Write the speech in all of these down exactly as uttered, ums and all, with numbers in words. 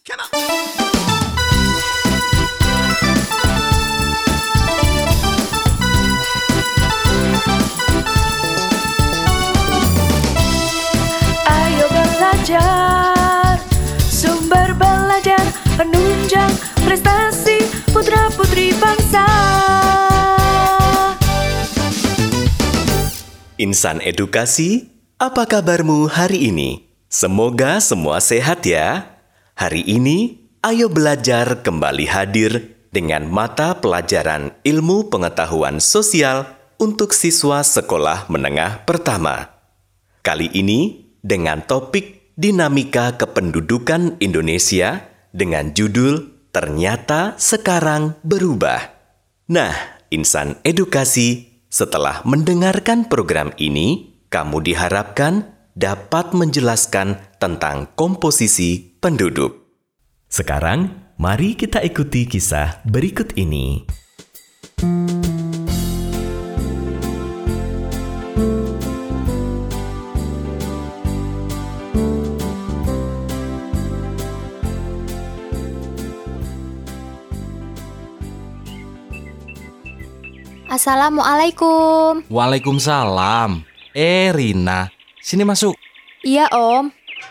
Ayo belajar, sumber belajar, penunjang prestasi putra-putri bangsa. Insan Edukasi, apa kabarmu hari ini? Semoga semua sehat ya. Hari ini, ayo belajar kembali hadir dengan mata pelajaran ilmu pengetahuan sosial untuk siswa sekolah menengah pertama. Kali ini, dengan topik Dinamika Kependudukan Indonesia dengan judul Ternyata Sekarang Berubah. Nah, Insan Edukasi, setelah mendengarkan program ini, kamu diharapkan dapat menjelaskan tentang komposisi penduduk. Sekarang, mari kita ikuti kisah berikut ini. Assalamualaikum. Waalaikumsalam. Eh, Rina, sini masuk. Iya, Om.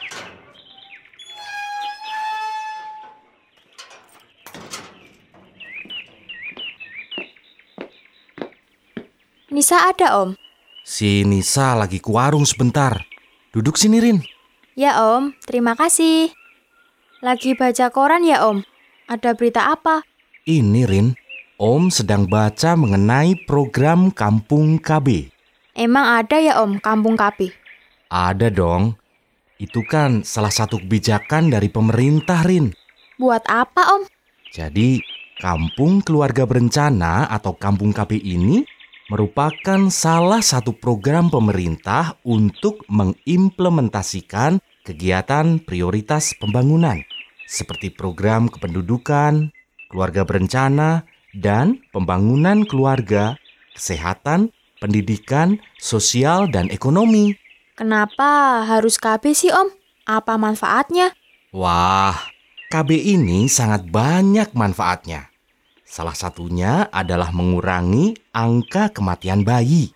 Nisa ada, Om? Si Nisa lagi ke warung sebentar. Duduk sini, Rin. Ya, Om. Terima kasih. Lagi baca koran ya, Om? Ada berita apa? Ini, Rin. Om sedang baca mengenai program Kampung K B. Emang ada ya, Om, Kampung K B? Ada dong. Itu kan salah satu kebijakan dari pemerintah, Rin. Buat apa, Om? Jadi, Kampung Keluarga Berencana atau Kampung K B ini merupakan salah satu program pemerintah untuk mengimplementasikan kegiatan prioritas pembangunan, seperti program kependudukan, keluarga berencana, dan pembangunan keluarga, kesehatan, pendidikan, sosial, dan ekonomi. Kenapa harus K B sih, Om? Apa manfaatnya? Wah, K B ini sangat banyak manfaatnya. Salah satunya adalah mengurangi angka kematian bayi.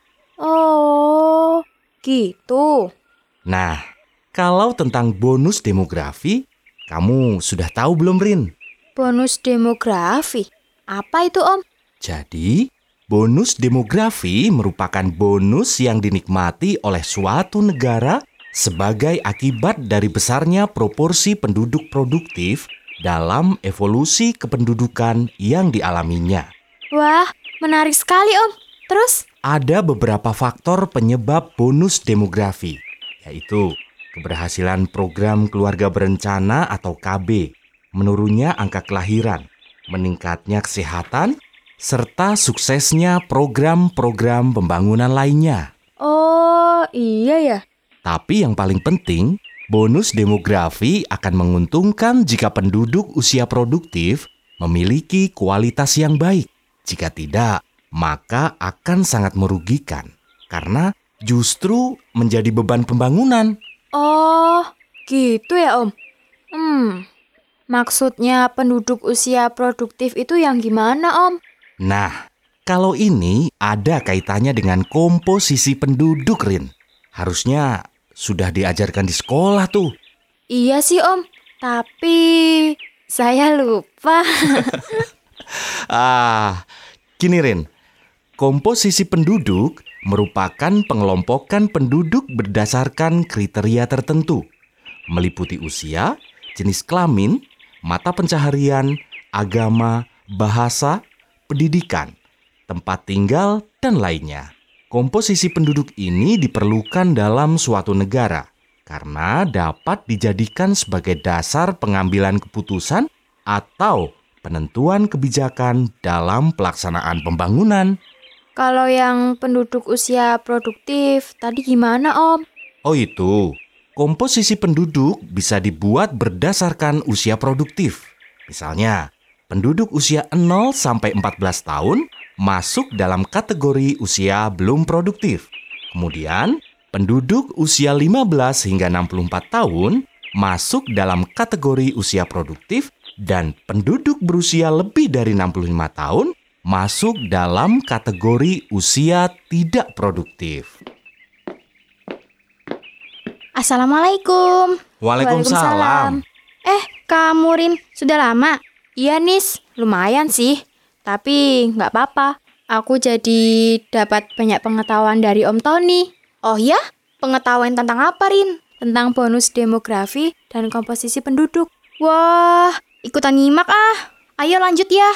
Oh, gitu. Nah, kalau tentang bonus demografi, kamu sudah tahu belum, Rin? Bonus demografi? Apa itu, Om? Jadi, bonus demografi merupakan bonus yang dinikmati oleh suatu negara sebagai akibat dari besarnya proporsi penduduk produktif dalam evolusi kependudukan yang dialaminya. Wah, menarik sekali, Om. Terus? Ada beberapa faktor penyebab bonus demografi, yaitu keberhasilan program keluarga berencana atau K B, menurunnya angka kelahiran, meningkatnya kesehatan, serta suksesnya program-program pembangunan lainnya. Oh, iya ya. Tapi yang paling penting, bonus demografi akan menguntungkan jika penduduk usia produktif memiliki kualitas yang baik. Jika tidak, maka akan sangat merugikan karena justru menjadi beban pembangunan. Oh, gitu ya, Om. Hmm, maksudnya penduduk usia produktif itu yang gimana, Om? Nah, kalau ini ada kaitannya dengan komposisi penduduk, Rin. Harusnya sudah diajarkan di sekolah tuh. Iya sih, Om. Tapi saya lupa. ah, gini, Rin. Komposisi penduduk merupakan pengelompokan penduduk berdasarkan kriteria tertentu, meliputi usia, jenis kelamin, mata pencaharian, agama, bahasa, pendidikan, tempat tinggal, dan lainnya. Komposisi penduduk ini diperlukan dalam suatu negara karena dapat dijadikan sebagai dasar pengambilan keputusan atau penentuan kebijakan dalam pelaksanaan pembangunan. Kalau yang penduduk usia produktif, tadi gimana, Om? Oh itu, komposisi penduduk bisa dibuat berdasarkan usia produktif. Misalnya, penduduk usia nol sampai empat belas tahun masuk dalam kategori usia belum produktif. Kemudian, penduduk usia lima belas hingga enam puluh empat tahun masuk dalam kategori usia produktif dan penduduk berusia lebih dari enam puluh lima tahun masuk dalam kategori usia tidak produktif. Assalamualaikum. Waalaikumsalam. Eh, kamu Rin, sudah lama? Iya Nis, lumayan sih. Tapi nggak apa-apa. Aku jadi dapat banyak pengetahuan dari Om Tony. Oh ya? Pengetahuan tentang apa, Rin? Tentang bonus demografi dan komposisi penduduk. Wah, ikutan nyimak ah. Ayo lanjut ya.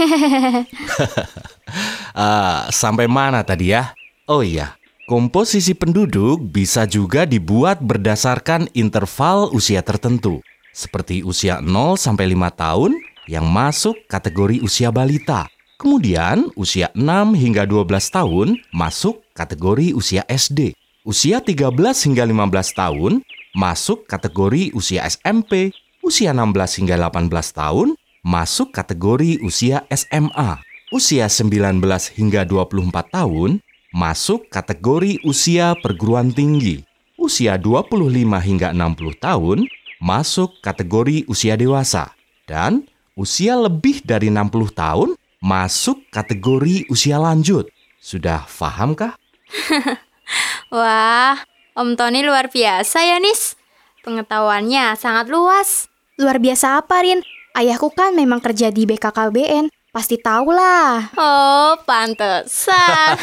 uh, sampai mana tadi ya? Oh iya, komposisi penduduk bisa juga dibuat berdasarkan interval usia tertentu. Seperti usia nol sampai lima tahun yang masuk kategori usia balita. Kemudian usia enam hingga dua belas tahun masuk kategori usia S D. Usia tiga belas hingga lima belas tahun masuk kategori usia S M P. Usia enam belas hingga delapan belas tahun masuk kategori usia S M A. Usia sembilan belas hingga dua puluh empat tahun masuk kategori usia perguruan tinggi. Usia dua puluh lima hingga enam puluh tahun masuk kategori usia dewasa. Dan usia lebih dari enam puluh tahun masuk kategori usia lanjut. Sudah paham kah? Wah, Om Tony luar biasa ya Nis. Pengetahuannya sangat luas. Luar biasa apa, Rin? Ayahku kan memang kerja di B K K B N. Pasti tahulah. Oh, pantesan.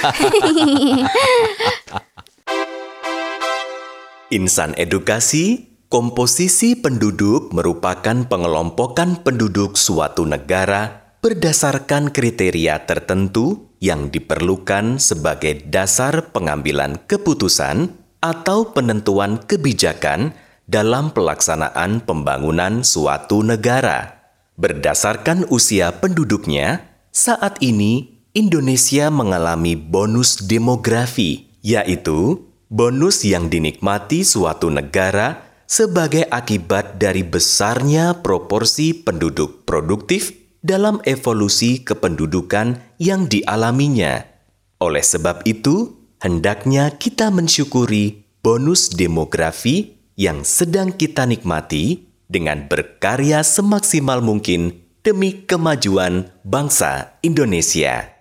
Insan Edukasi, komposisi penduduk merupakan pengelompokan penduduk suatu negara berdasarkan kriteria tertentu yang diperlukan sebagai dasar pengambilan keputusan atau penentuan kebijakan dalam pelaksanaan pembangunan suatu negara. Berdasarkan usia penduduknya, saat ini Indonesia mengalami bonus demografi, yaitu bonus yang dinikmati suatu negara sebagai akibat dari besarnya proporsi penduduk produktif dalam evolusi kependudukan yang dialaminya. Oleh sebab itu, hendaknya kita mensyukuri bonus demografi yang sedang kita nikmati dengan berkarya semaksimal mungkin demi kemajuan bangsa Indonesia.